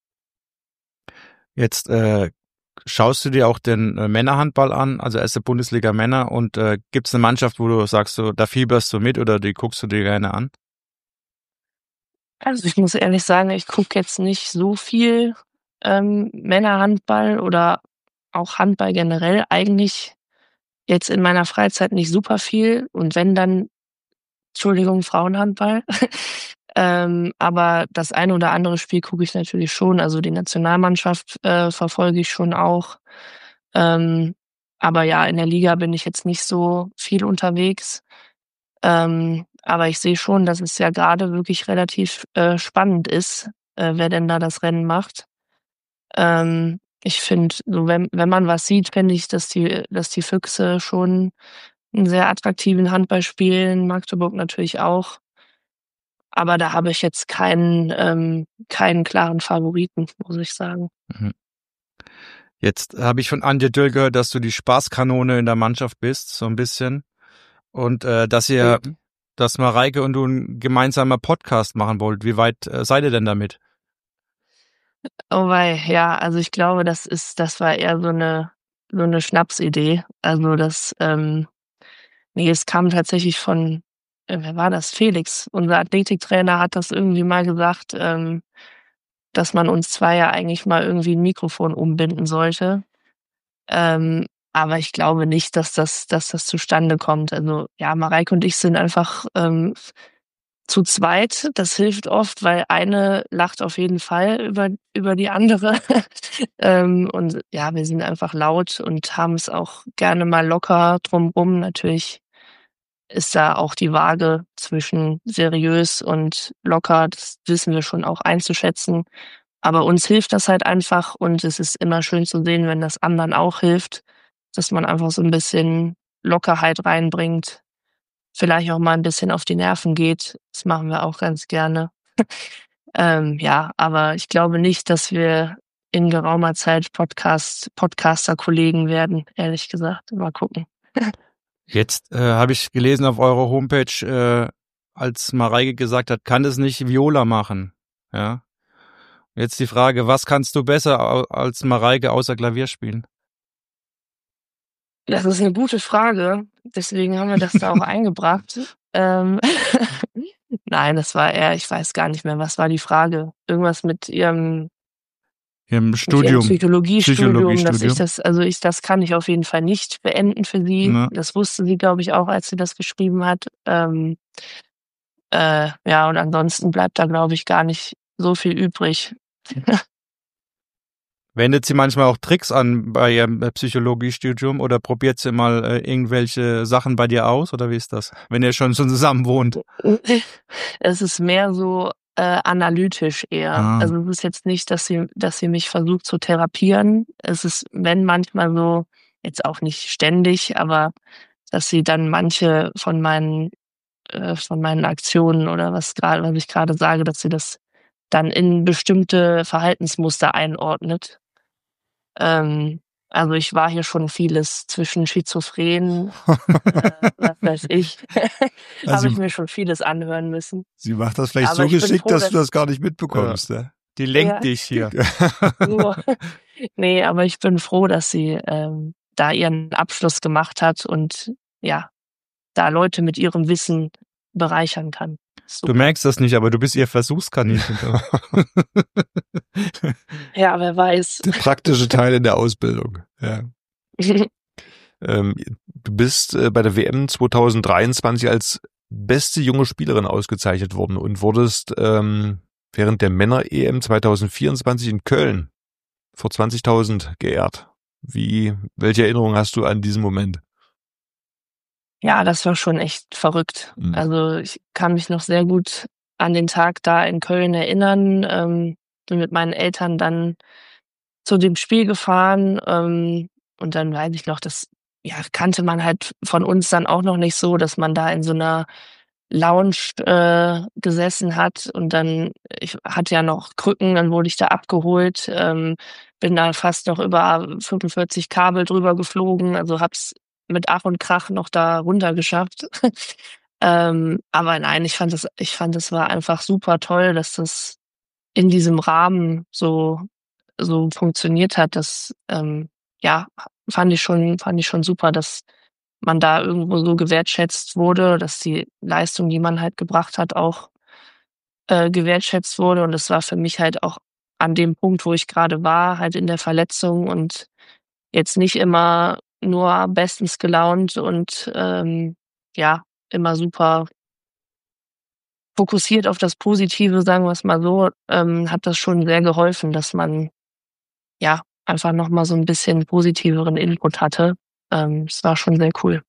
Jetzt äh, schaust du dir auch den äh, Männerhandball an, also erste Bundesliga Männer, und äh, gibt es eine Mannschaft, wo du sagst, so, da fieberst du mit oder die guckst du dir gerne an? Also, ich muss ehrlich sagen, ich gucke jetzt nicht so viel, ähm, Männerhandball oder auch Handball generell. Eigentlich jetzt in meiner Freizeit nicht super viel und wenn, dann, Entschuldigung, Frauenhandball. Ähm, aber das eine oder andere Spiel gucke ich natürlich schon. Also, die Nationalmannschaft, äh, verfolge ich schon auch. Ähm, aber ja, in der Liga bin ich jetzt nicht so viel unterwegs. Ähm, aber ich sehe schon, dass es ja gerade wirklich relativ, äh, spannend ist, äh, wer denn da das Rennen macht. Ähm, ich finde, so wenn wenn man was sieht, finde ich, dass die dass die Füchse schon 'n sehr attraktiven Handball spielen, Magdeburg natürlich auch. Aber da habe ich jetzt keinen ähm, keinen klaren Favoriten, muss ich sagen. Mhm. Jetzt habe ich von Antje Döll gehört, dass du die Spaßkanone in der Mannschaft bist, so ein bisschen. Und äh, dass ihr, Mhm. dass Mareike und du ein gemeinsamer Podcast machen wollt. Wie weit äh, seid ihr denn damit? Oh wei, ja, also ich glaube, das ist das war eher so 'ne so 'ne Schnapsidee. Also das, ähm ne, es kam tatsächlich von äh, wer war das? Felix, unser Athletiktrainer, hat das irgendwie mal gesagt, ähm, dass man uns zwei ja eigentlich mal irgendwie 'n Mikrofon umbinden sollte. Ähm, aber ich glaube nicht, dass das dass das zustande kommt. Also, ja, Mareike und ich sind einfach, ähm, zu zweit. Das hilft oft, weil eine lacht auf jeden Fall über über die andere. Ähm, und ja, wir sind einfach laut und haben es auch gerne mal locker drumrum. Natürlich ist da auch die Waage zwischen seriös und locker, das wissen wir schon auch einzuschätzen. Aber uns hilft das halt einfach und es ist immer schön zu sehen, wenn das anderen auch hilft, dass man einfach so 'n bisschen Lockerheit reinbringt, vielleicht auch mal 'n bisschen auf die Nerven geht. Das machen wir auch ganz gerne. Ähm, ja, aber ich glaube nicht, dass wir in geraumer Zeit Podcast Podcaster-Kollegen werden, ehrlich gesagt. Mal gucken. Jetzt äh, habe ich gelesen auf eurer Homepage, äh, als Mareike gesagt hat, kann das nicht Viola machen. Ja. Jetzt die Frage, was kannst du besser au- als Mareike außer Klavier spielen? Das ist 'ne gute Frage. Deswegen haben wir das da auch eingebracht. Ähm, nein, das war eher ich weiß gar nicht mehr, was war die Frage? Irgendwas mit ihrem Im Studium. Psychologiestudium, Psychologiestudium. dass ich das, also ich, das kann ich auf jeden Fall nicht beenden für sie. Ja. Das wusste sie, glaube ich, auch, als sie das geschrieben hat. Ähm, äh, ja, und ansonsten bleibt da, glaube ich, gar nicht so viel übrig. Wendet sie manchmal auch Tricks an bei ihrem Psychologiestudium oder probiert sie mal äh, irgendwelche Sachen bei dir aus oder wie ist das, wenn ihr schon, schon zusammen wohnt? Es ist mehr so äh, analytisch eher. Ah. Also es ist jetzt nicht, dass sie, dass sie mich versucht zu therapieren. Es ist, wenn manchmal so, jetzt auch nicht ständig, aber dass sie dann manche von meinen äh, von meinen Aktionen oder was gerade, was ich gerade sage, dass sie das dann in bestimmte Verhaltensmuster einordnet. Ähm, also ich war hier schon vieles zwischen Schizophren, äh, was weiß ich, Also habe sie- ich mir schon vieles anhören müssen. Sie macht das vielleicht Aber so ich bin geschickt, froh, dass dass- du das gar nicht mitbekommst. Ne? Die lenkt Ja. dich hier. Nur, nee, aber ich bin froh, dass sie ähm, da ihren Abschluss gemacht hat und ja, da Leute mit ihrem Wissen bereichern kann. Du merkst das nicht, aber du bist ihr Versuchskaninchen. Ja, wer weiß. Der praktische Teil in der Ausbildung. Ja. Ähm, du bist äh, bei der W M zwanzig dreiundzwanzig als beste junge Spielerin ausgezeichnet worden und wurdest ähm, während der Männer-E M zwanzig vierundzwanzig in Köln vor zwanzigtausend geehrt. Wie, welche Erinnerung hast du an diesen Moment? Ja, das war schon echt verrückt. Mhm. Also ich kann mich noch sehr gut an den Tag da in Köln erinnern. Ähm, bin mit meinen Eltern dann zu dem Spiel gefahren ähm, und dann weiß ich noch, das ja, kannte man halt von uns dann auch noch nicht so, dass man da in so einer Lounge äh, gesessen hat und dann, ich hatte ja noch Krücken, dann wurde ich da abgeholt, ähm, bin da fast noch über fünfundvierzig Kabel drüber geflogen, also hab's mit Ach und Krach noch da runter geschafft. ähm, aber nein, ich fand das, ich fand es war einfach super toll, dass das in diesem Rahmen so so funktioniert hat. Das ähm, ja fand ich schon fand ich schon super, dass man da irgendwo so gewertschätzt wurde, dass die Leistung, die man halt gebracht hat, auch äh, gewertschätzt wurde. Und das war für mich halt auch an dem Punkt, wo ich gerade war, halt in der Verletzung und jetzt nicht immer nur bestens gelaunt und ähm, ja, immer super fokussiert auf das Positive, sagen wir es mal so, ähm, hat das schon sehr geholfen, dass man ja einfach nochmal so ein bisschen positiveren Input hatte. Ähm, es war schon sehr cool.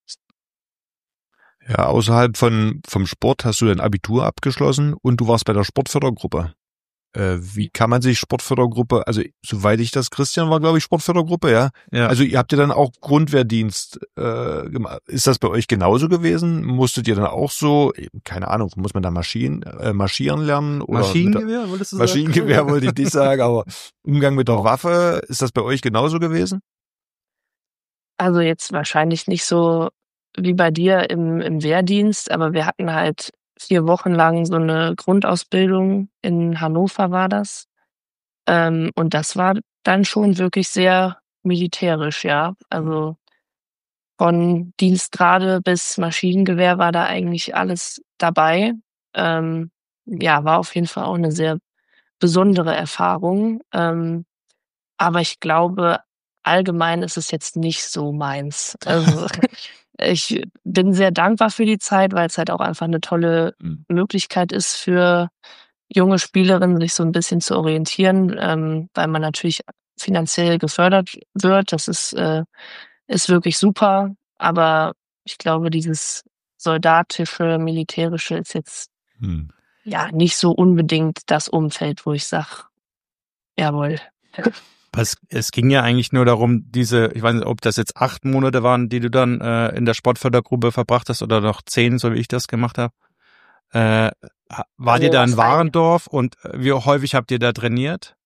Ja, außerhalb von vom Sport hast du dein Abitur abgeschlossen und du warst bei der Sportfördergruppe. Äh, wie kann man sich Sportfördergruppe, also soweit ich das, Christian war, glaube ich, Sportfördergruppe, ja? Ja. Also ihr habt ja dann auch Grundwehrdienst äh, gemacht. Ist das bei euch genauso gewesen? Musstet ihr dann auch so, keine Ahnung, muss man da Maschinen, äh, marschieren lernen? Oder Maschinengewehr, wolltest du mit der, sagen? Maschinengewehr wollte ich nicht sagen, aber Umgang mit der Waffe, ist das bei euch genauso gewesen? Also jetzt wahrscheinlich nicht so wie bei dir im, im Wehrdienst, aber wir hatten halt vier Wochen lang so eine Grundausbildung. In Hannover war das. Ähm, und das war dann schon wirklich sehr militärisch, ja. Also von Dienstgrade bis Maschinengewehr war da eigentlich alles dabei. Ähm, ja, war auf jeden Fall auch eine sehr besondere Erfahrung. Ähm, aber ich glaube, allgemein ist es jetzt nicht so meins. Also ich bin sehr dankbar für die Zeit, weil es halt auch einfach eine tolle Mhm. Möglichkeit ist für junge Spielerinnen, sich so ein bisschen zu orientieren, ähm, weil man natürlich finanziell gefördert wird. Das ist, äh, ist wirklich super. Aber ich glaube, dieses soldatische, militärische ist jetzt Hm. ja nicht so unbedingt das Umfeld, wo ich sag, jawohl. Es, es ging ja eigentlich nur darum, diese, ich weiß nicht, ob das jetzt acht Monate waren, die du dann äh, in der Sportfördergruppe verbracht hast oder noch zehn, so wie ich das gemacht habe. Äh, ha- wart ihr Also da in das eine- Warendorf und äh, wie häufig habt ihr da trainiert?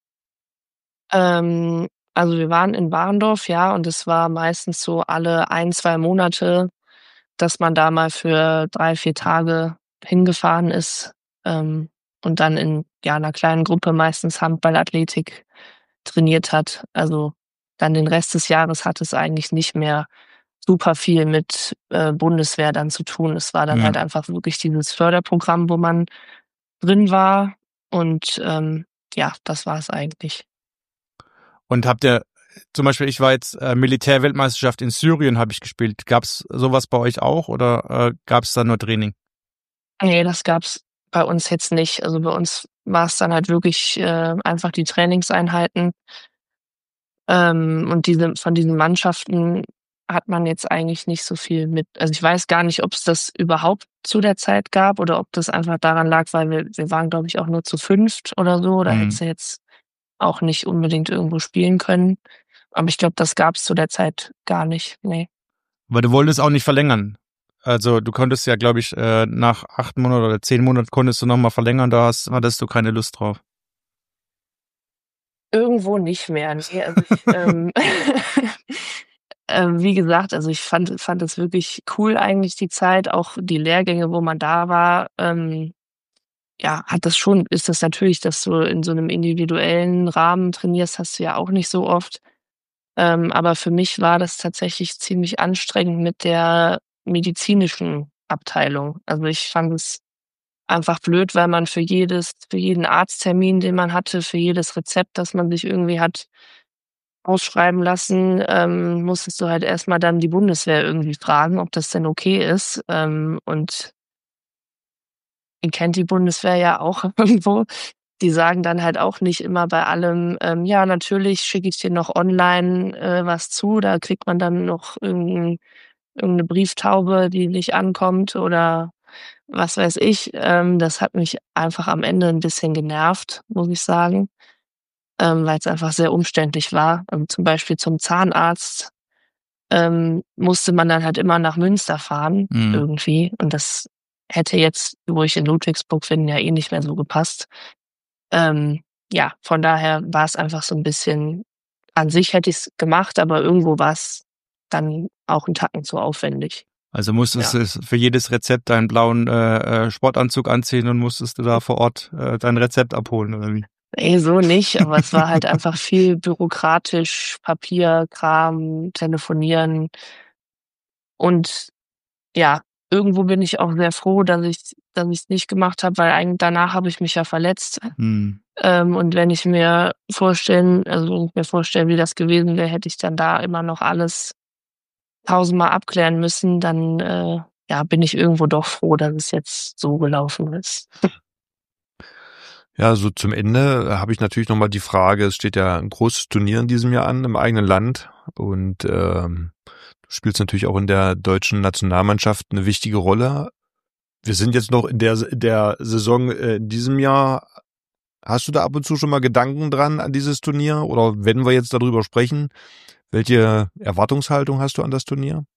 Ähm, also wir waren in Warendorf, ja, und es war meistens so alle ein, zwei Monate, dass man da mal für drei, vier Tage hingefahren ist ähm, und dann in ja einer kleinen Gruppe meistens Handball, Athletik trainiert hat. Also dann den Rest des Jahres hat es eigentlich nicht mehr super viel mit äh, Bundeswehr dann zu tun. Es war dann Ja. halt einfach wirklich dieses Förderprogramm, wo man drin war und ähm, ja, das war es eigentlich. Und habt ihr, zum Beispiel, ich war jetzt äh, Militärweltmeisterschaft in Syrien, habe ich gespielt. Gab's sowas bei euch auch oder äh, gab's da nur Training? Nee, das gab's bei uns jetzt nicht. Also bei uns war es dann halt wirklich äh, einfach die Trainingseinheiten. Ähm, und diese von diesen Mannschaften hat man jetzt eigentlich nicht so viel mit. Also ich weiß gar nicht, ob es das überhaupt zu der Zeit gab oder ob das einfach daran lag, weil wir, wir waren, glaube ich, auch nur zu fünft oder so. Da Mhm. hättest du jetzt auch nicht unbedingt irgendwo spielen können. Aber ich glaube, das gab es zu der Zeit gar nicht. Nee. Aber du wolltest auch nicht verlängern. Also du konntest ja, glaube ich, äh, nach acht Monaten oder zehn Monaten konntest du nochmal verlängern, da hast, hattest du keine Lust drauf. Irgendwo nicht mehr. Nee, also ich, ähm, ähm, wie gesagt, also ich fand fand es wirklich cool eigentlich die Zeit, auch die Lehrgänge, wo man da war, ähm, ja, hat das schon ist das natürlich, dass du in so einem individuellen Rahmen trainierst, hast du ja auch nicht so oft. Ähm, aber für mich war das tatsächlich ziemlich anstrengend mit der medizinischen Abteilung. Also, ich fand es einfach blöd, weil man für jedes für jeden Arzttermin, den man hatte, für jedes Rezept, das man sich irgendwie hat ausschreiben lassen, ähm, musstest du halt erst mal dann die Bundeswehr irgendwie fragen, ob das denn okay ist. Ähm, und ihr kennt die Bundeswehr ja auch irgendwo. Die sagen dann halt auch nicht immer bei allem, ähm: „Ja, natürlich schicke ich dir noch online, äh, was zu." Da kriegt man dann noch irgend 'n irgend 'ne Brieftaube, die nicht ankommt oder was weiß ich. Ähm, das hat mich einfach am Ende 'n bisschen genervt, muss ich sagen, ähm, weil's einfach sehr umständlich war. Ähm, zum Beispiel zum Zahnarzt, ähm, musste man dann halt immer nach Münster fahren Mhm. irgendwie und das hätte jetzt, wo ich in Ludwigsburg bin, ja eh nicht mehr so gepasst. Ähm, ja, von daher war's einfach so 'n bisschen an sich hätte ich's gemacht, aber irgendwo war's dann auch 'n Tacken zu aufwendig. Also musstest Ja. du für jedes Rezept deinen blauen äh, äh, Sportanzug anziehen und musstest du da vor Ort äh, dein Rezept abholen, oder wie? Ne, so nicht, aber es war halt einfach viel bürokratisch, Papierkram, telefonieren. Und ja, irgendwo bin ich auch sehr froh, dass ich dass ich's nicht gemacht habe, weil eigen danach habe ich mich ja verletzt. Mhm. Ähm, und wenn ich mir vorstellen also, wenn ich mir vorstelle, wie das gewesen wäre, hätte ich dann da immer noch alles tausendmal abklären müssen, dann, äh, ja, bin ich irgendwo doch froh, dass es jetzt so gelaufen ist. Ja, so zum Ende habe ich natürlich noch mal die Frage, es steht ja ein großes Turnier in diesem Jahr an im eigenen Land und, ähm, du spielst natürlich auch in der deutschen Nationalmannschaft eine wichtige Rolle. Wir sind jetzt noch in der in der Saison, äh, in diesem Jahr. Hast du da ab und zu schon mal Gedanken dran an dieses Turnier? Oder wenn wir jetzt darüber sprechen, welche Erwartungshaltung hast du an das Turnier?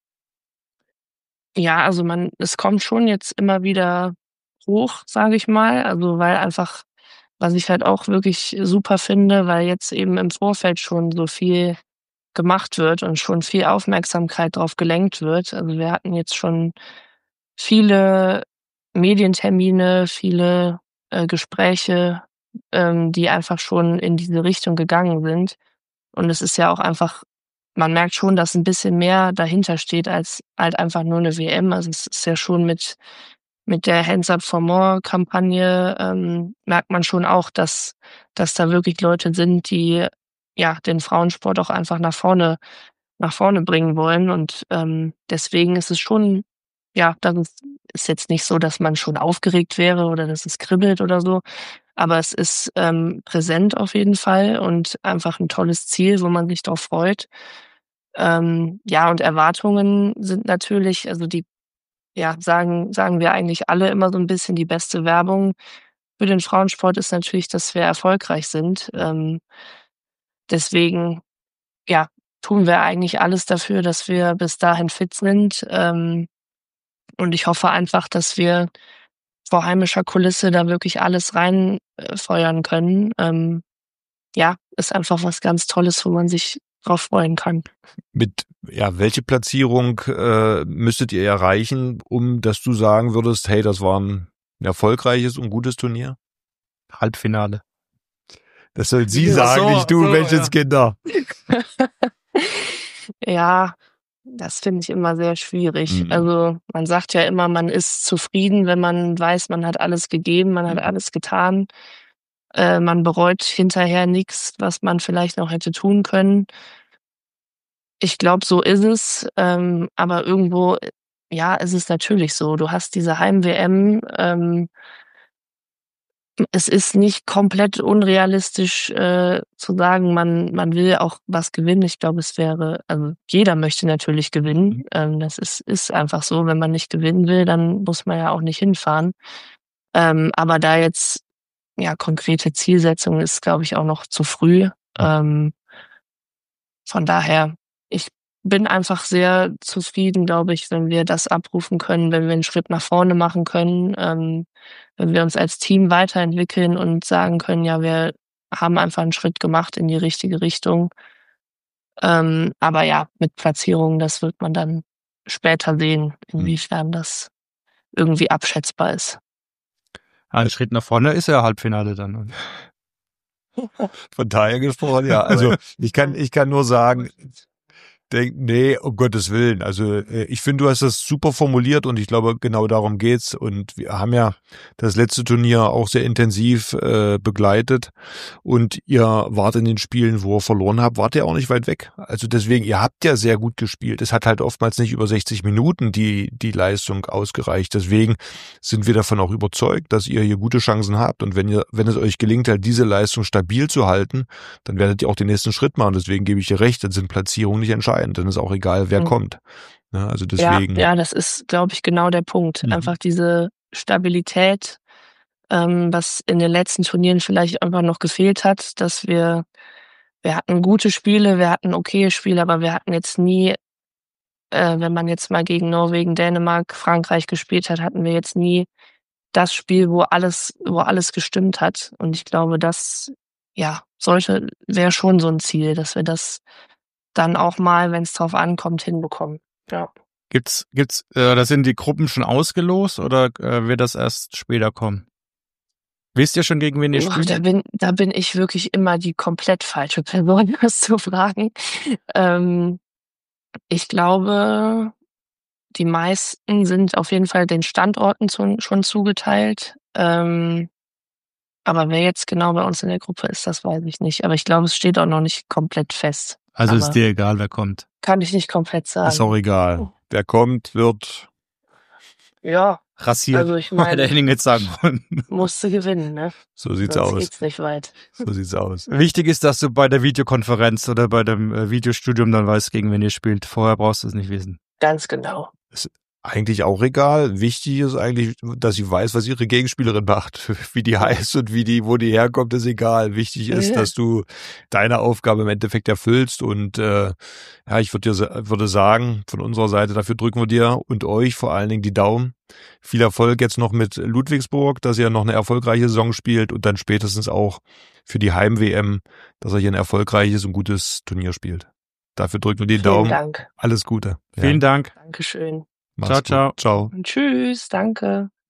Ja, also man es kommt schon jetzt immer wieder hoch, sage ich mal, also, weil einfach was ich halt auch wirklich super finde, weil jetzt eben im Vorfeld schon so viel gemacht wird und schon viel Aufmerksamkeit drauf gelenkt wird. Also, wir hatten jetzt schon viele Medientermine, viele, äh, Gespräche, ähm, die einfach schon in diese Richtung gegangen sind. Und es ist ja auch einfach man merkt schon, dass 'n bisschen mehr dahinter steht als halt einfach nur 'ne W M. Also, es ist ja schon mit mit der Hands Up for More Kampagne, ähm, merkt man schon auch, dass dass da wirklich Leute sind, die, ja, den Frauensport auch einfach nach vorne nach vorne bringen wollen. Und, ähm, deswegen ist es schon ja, dann ist ist jetzt nicht so, dass man schon aufgeregt wäre oder dass es kribbelt oder so, aber es ist, ähm, präsent auf jeden Fall und einfach 'n tolles Ziel, wo man sich drauf freut. Ähm, ja, und Erwartungen sind natürlich also, die ja, sagen sagen wir eigentlich alle immer so 'n bisschen, die beste Werbung für den Frauensport ist natürlich, dass wir erfolgreich sind. Ähm deswegen, ja, tun wir eigentlich alles dafür, dass wir bis dahin fit sind. Ähm, und ich hoffe einfach, dass wir vor heimischer Kulisse da wirklich alles rein äh, feuern können. Ähm, ja, ist einfach was ganz Tolles, wo man sich drauf freuen kann. Mit ja, welche Platzierung, äh, müsstet ihr erreichen, um dass du sagen würdest: „Hey, das war 'n erfolgreiches und gutes Turnier?“ Halbfinale. Das soll sie Ach sagen, so, nicht du, so, ja. Menschenskinder. Ja, das finde ich immer sehr schwierig. Mhm. Also, man sagt ja immer, man ist zufrieden, wenn man weiß, man hat alles gegeben, man hat Mhm. alles getan. äh, man bereut hinterher nichts, was man vielleicht noch hätte tun können. Ich glaube, so ist es, ähm, aber irgendwo, äh, ja, ist es natürlich so. Du hast diese Heim-W M, ähm es ist nicht komplett unrealistisch, äh, zu sagen, man man will auch was gewinnen. Ich glaube, es wäre also, jeder möchte natürlich gewinnen. Ähm, das ist ist einfach so. Wenn man nicht gewinnen will, dann muss man ja auch nicht hinfahren. Ähm, aber da jetzt, ja, konkrete Zielsetzung ist, glaube ich, auch noch zu früh. Ähm, von daher, ich bin einfach sehr zufrieden, glaube ich, wenn wir das abrufen können, wenn wir 'n Schritt nach vorne machen können, ähm, wenn wir uns als Team weiterentwickeln und sagen können: „Ja, wir haben einfach 'n Schritt gemacht in die richtige Richtung." Ähm, aber ja, mit Platzierungen, das wird man dann später sehen, inwiefern das irgendwie abschätzbar ist. Ein Schritt nach vorne ist ja Halbfinale dann. Von daher gesprochen, ja. Also ich kann, ich kann nur sagen, denk, nee, um Gottes Willen. Also äh, ich finde, du hast das super formuliert und ich glaube, genau darum geht's. Und wir haben ja das letzte Turnier auch sehr intensiv äh, begleitet und ihr wart in den Spielen, wo ihr verloren habt, wart ihr auch nicht weit weg. Also deswegen, ihr habt ja sehr gut gespielt. Es hat halt oftmals nicht über sechzig Minuten die die Leistung ausgereicht. Deswegen sind wir davon auch überzeugt, dass ihr hier gute Chancen habt. Und wenn ihr, wenn es euch gelingt, halt diese Leistung stabil zu halten, dann werdet ihr auch den nächsten Schritt machen. Deswegen gebe ich dir recht, dann sind Platzierungen nicht entscheidend. Dann ist auch egal, wer mhm. kommt. Ja, also deswegen. Ja, ja, das ist, glaube ich, genau der Punkt. Mhm. Einfach diese Stabilität, ähm, was in den letzten Turnieren vielleicht einfach noch gefehlt hat, dass wir, wir hatten gute Spiele, wir hatten okaye Spiele, aber wir hatten jetzt nie, äh, wenn man jetzt mal gegen Norwegen, Dänemark, Frankreich gespielt hat, hatten wir jetzt nie das Spiel, wo alles, wo alles gestimmt hat. Und ich glaube, das, ja, sollte, wäre schon so ein Ziel, dass wir das dann auch mal, wenn es drauf ankommt, hinbekommen. Ja. Gibt's, gibt's, äh, da sind die Gruppen schon ausgelost oder äh, wird das erst später kommen? Wisst ihr schon, gegen wen ihr spielt? Da bin, da bin ich wirklich immer die komplett falsche Person, das zu fragen. Ähm, ich glaube, die meisten sind auf jeden Fall den Standorten zu, schon zugeteilt. Ähm, aber wer jetzt genau bei uns in der Gruppe ist, das weiß ich nicht. Aber ich glaube, es steht auch noch nicht komplett fest. Also aber ist dir egal, wer kommt? Kann ich nicht komplett sagen. Ist auch egal. Wer kommt, wird ja rasiert. Also ich meine, der Henning jetzt sagen wollen. Musste gewinnen, ne? So sieht's Sonst aus. Geht's nicht weit. So sieht's aus. Wichtig ist, dass du bei der Videokonferenz oder bei dem äh, Videostudium dann weißt, gegen wen ihr spielt. Vorher brauchst du es nicht wissen. Ganz genau. Ist eigentlich auch egal. Wichtig ist eigentlich, dass sie weiß, was ihre Gegenspielerin macht. Wie die heißt und wie die, wo die herkommt, ist egal. Wichtig ist, Ja. dass du deine Aufgabe im Endeffekt erfüllst. Und äh, ja, ich würde dir würde sagen, von unserer Seite, dafür drücken wir dir und euch vor allen Dingen die Daumen. Viel Erfolg jetzt noch mit Ludwigsburg, dass ihr noch eine erfolgreiche Saison spielt und dann spätestens auch für die Heim-W M, dass er hier ein erfolgreiches und gutes Turnier spielt. Dafür drücken wir die Vielen Daumen. Dank. Alles Gute. Vielen Ja. Dank. Dankeschön. Mach's Ciao, gut. ciao. Ciao. Und tschüss, danke.